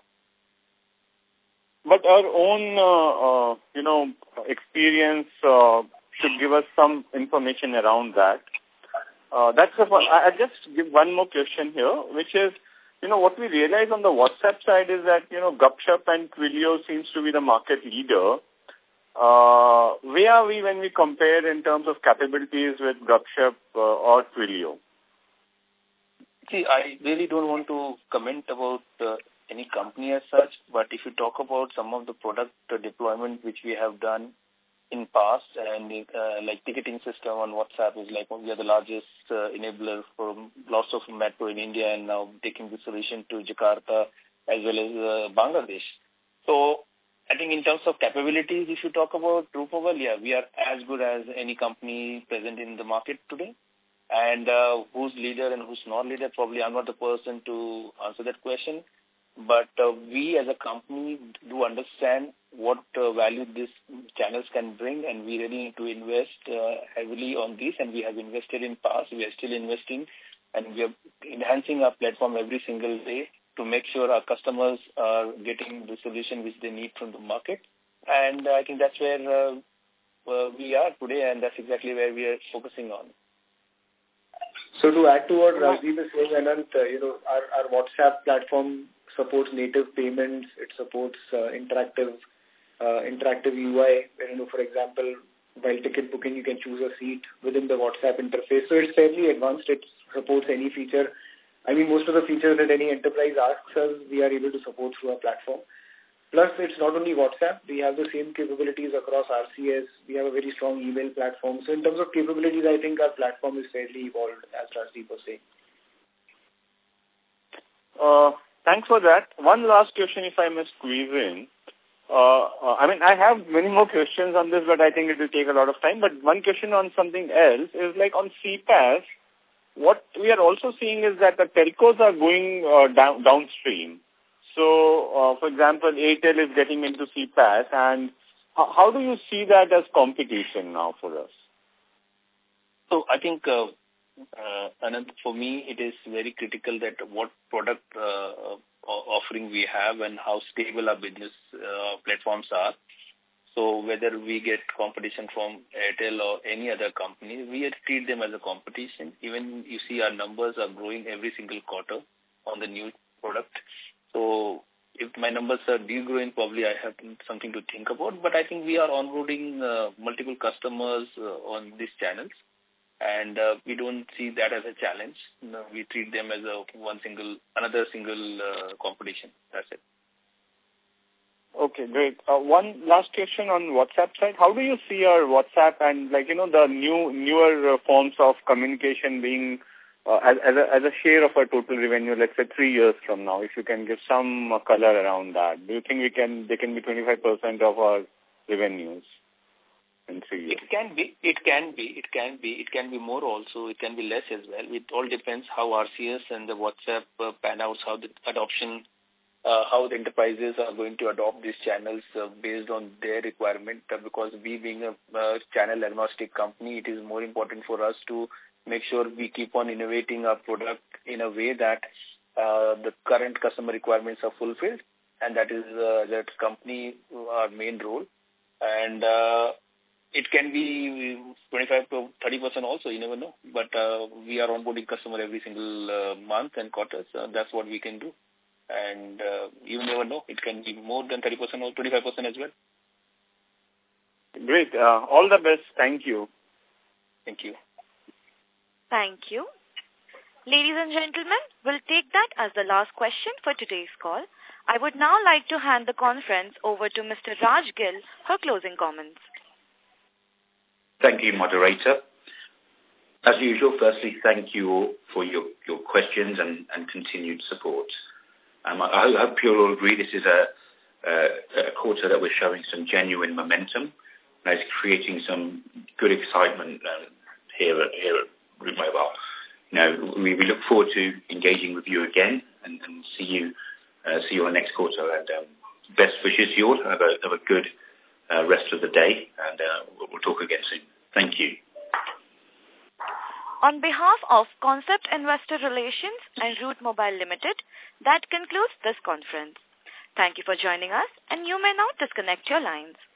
But our own, uh, uh, you know, experience uh, should give us some information around that. Uh, that's a, I, I just give one more question here, which is, you know, what we realize on the WhatsApp side is that, you know, Gupshup and Twilio seems to be the market leader. Uh, where are we when we compare in terms of capabilities with Gupshup uh, or Twilio? See, I really don't want to comment about uh, any company as such, but if you talk about some of the product uh, deployment which we have done in past, and uh, like ticketing system on WhatsApp is like we are the largest uh, enabler for lots of metro in India, and now taking the solution to Jakarta as well as uh, Bangladesh. So I think in terms of capabilities, if you talk about TruePower, yeah, we are as good as any company present in the market today. And uh, who's leader and who's not leader, probably I'm not the person to answer that question. But uh, we as a company do understand what uh, value these channels can bring, and we really need to invest uh, heavily on this, and we have invested in past, we are still investing, and we are enhancing our platform every single day to make sure our customers are getting the solution which they need from the market. And I think that's where uh, uh, we are today, and that's exactly where we are focusing on. So to add to what Rajdeep is saying, Anant, uh, you know, our, our WhatsApp platform supports native payments. It supports uh, interactive uh, interactive U I. You know, for example, while ticket booking, you can choose a seat within the WhatsApp interface. So it's fairly advanced. It supports any feature. I mean, most of the features that any enterprise asks us, we are able to support through our platform. Plus, it's not only WhatsApp. We have the same capabilities across R C S. We have a very strong email platform. So in terms of capabilities, I think our platform is fairly evolved, as Rajdeep was saying. Uh, thanks for that. One last question, if I may squeeze in. Uh, uh, I mean, I have many more questions on this, but I think it will take a lot of time. But one question on something else is like on C PaaS, what we are also seeing is that the telcos are going uh, down, downstream. So, uh, for example, Airtel is getting into C PaaS, and how, how do you see that as competition now for us? So, I think, uh, uh, Anand, for me, it is very critical that what product uh, offering we have and how stable our business uh, platforms are. So, whether we get competition from Airtel or any other company, we treat them as a competition. Even you see our numbers are growing every single quarter on the new product. So if my numbers are degrowing, probably I have something to think about. But I think we are onboarding uh, multiple customers uh, on these channels, and uh, we don't see that as a challenge. No, we treat them as a one single, another single uh, competition. That's it. Okay, great. Uh, one last question on WhatsApp side. How do you see your WhatsApp and, like, you know, the new newer uh, forms of communication being uh, as, as, a, as a share of our total revenue, let's say three years from now, if you can give some uh, color around that? Do you think we can they can be twenty-five percent of our revenues in three years? It can be, it can be, it can be, it can be more also, it can be less as well. It all depends how R C S and the WhatsApp uh, pan out, how the adoption Uh, how the enterprises are going to adopt these channels uh, based on their requirement, uh, because we being a uh, channel agnostic company, it is more important for us to make sure we keep on innovating our product in a way that uh, the current customer requirements are fulfilled, and that is uh, that company our main role. And uh, it can be twenty-five to thirty percent also, you never know. But uh, we are onboarding customer every single uh, month and quarters. Uh, that's what we can do. And uh, you never know, it can be more than thirty percent or twenty-five percent as well. Great. Uh, all the best. Thank you. Thank you. Thank you. Ladies and gentlemen, we'll take that as the last question for today's call. I would now like to hand the conference over to Mister Raj Gill for closing comments. Thank you, moderator. As usual, firstly, thank you all for your, your questions and, and continued support. Um, I, I hope you'll all agree this is a, a, a quarter that we're showing some genuine momentum and is creating some good excitement um, here at, here at Route Mobile. You know, we, we look forward to engaging with you again and, and see you uh, see you on the next quarter. And um, best wishes to you all. Have a, have a good uh, rest of the day, and uh, we'll, we'll talk again soon. Thank you. On behalf of Concept Investor Relations and Route Mobile Limited, that concludes this conference. Thank you for joining us, and you may now disconnect your lines.